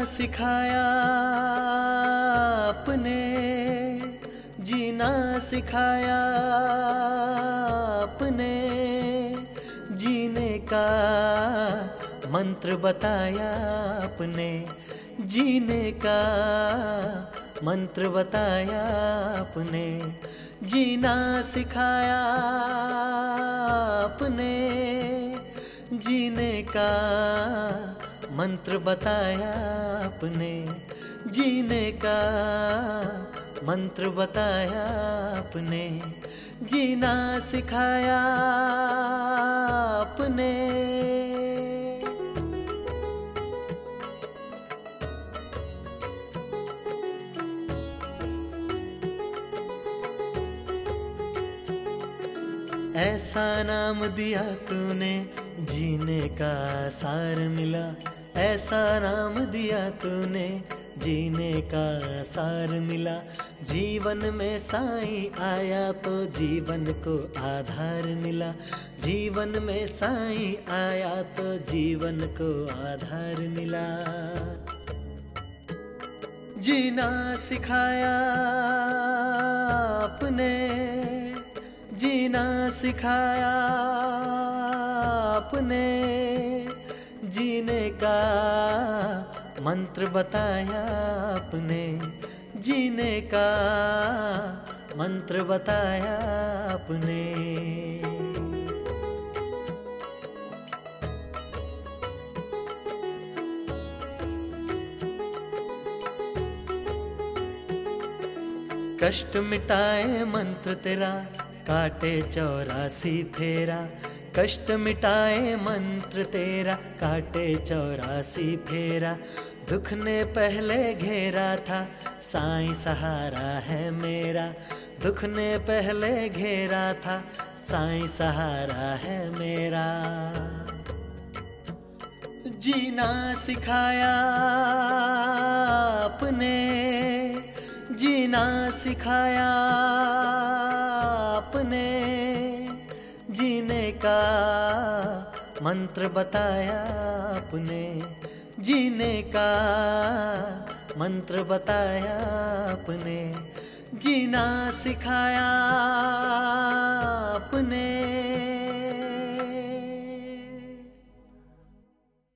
सिखाया आपने, जीना सिखाया आपने, जीने का मंत्र बताया आपने, जीने का मंत्र बताया आपने, जीना सिखाया आपने, जीने का मंत्र बताया आपने, जीने का मंत्र बताया आपने, जीना सिखाया आपने। ऐसा नाम दिया तूने जीने का सार मिला, ऐसा नाम दिया तूने जीने का सार मिला, जीवन में साईं आया तो जीवन को आधार मिला, जीवन में साईं आया तो जीवन को आधार मिला। जीना सिखाया आपने, जीना सिखाया आपने, जीने का मंत्र बताया आपने, जीने का मंत्र बताया आपने। कष्ट मिटाए मंत्र तेरा, काटे 84 फेरा, कष्ट मिटाए मंत्र तेरा, काटे 84 फेरा, दुख ने पहले घेरा था साईं सहारा है मेरा, दुख ने पहले घेरा था साईं सहारा है मेरा। जीना सिखाया आपने, जीना सिखाया आपने, जीने का मंत्र बताया आपने, जीने का मंत्र बताया आपने, जीना सिखाया आपने।